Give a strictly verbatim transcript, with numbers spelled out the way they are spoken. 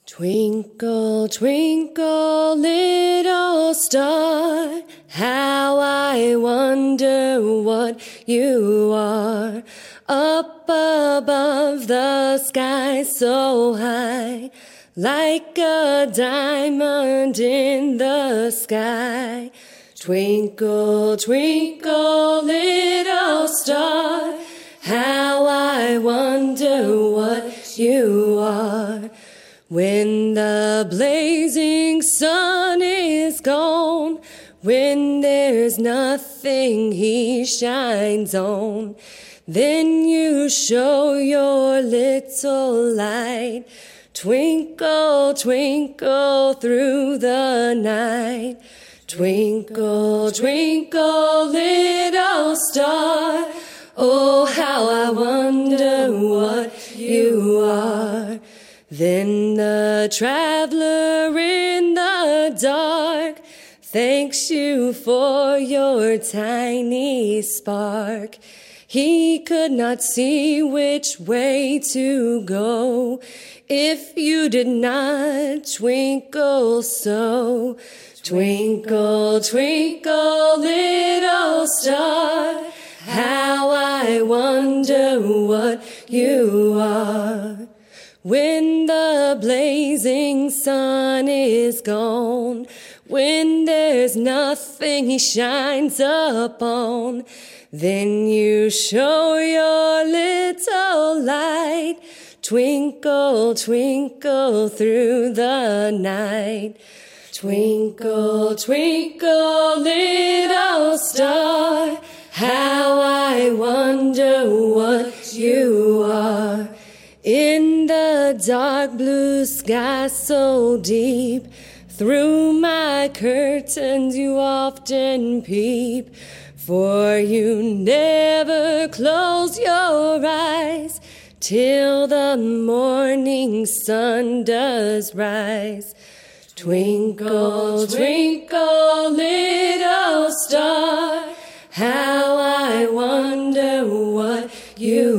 Twinkle, twinkle, little star, how I wonder what you are. Up above the sky so high, like a diamond in the sky. Twinkle, twinkle, little star, how I wonder what you are. When the blazing sun is gone, when there's nothing he shines on, then you show your little light. Twinkle, twinkle through the night. Twinkle, twinkle, little star, oh, how I wonder what you are. Then the traveler in the dark thanks you for your tiny spark. He could not see which way to go if you did not twinkle so. Twinkle, twinkle, little star, how I wonder what you are. When the blazing sun is gone, when there's nothing he shines upon, then you show your little light. Twinkle, twinkle through the night. Twinkle, twinkle, little star, how I wonder what you are. In the dark blue sky so deep, through my curtains you often peep, for you never close your eyes till the morning sun does rise. Twinkle, twinkle, little star, how I wonder what you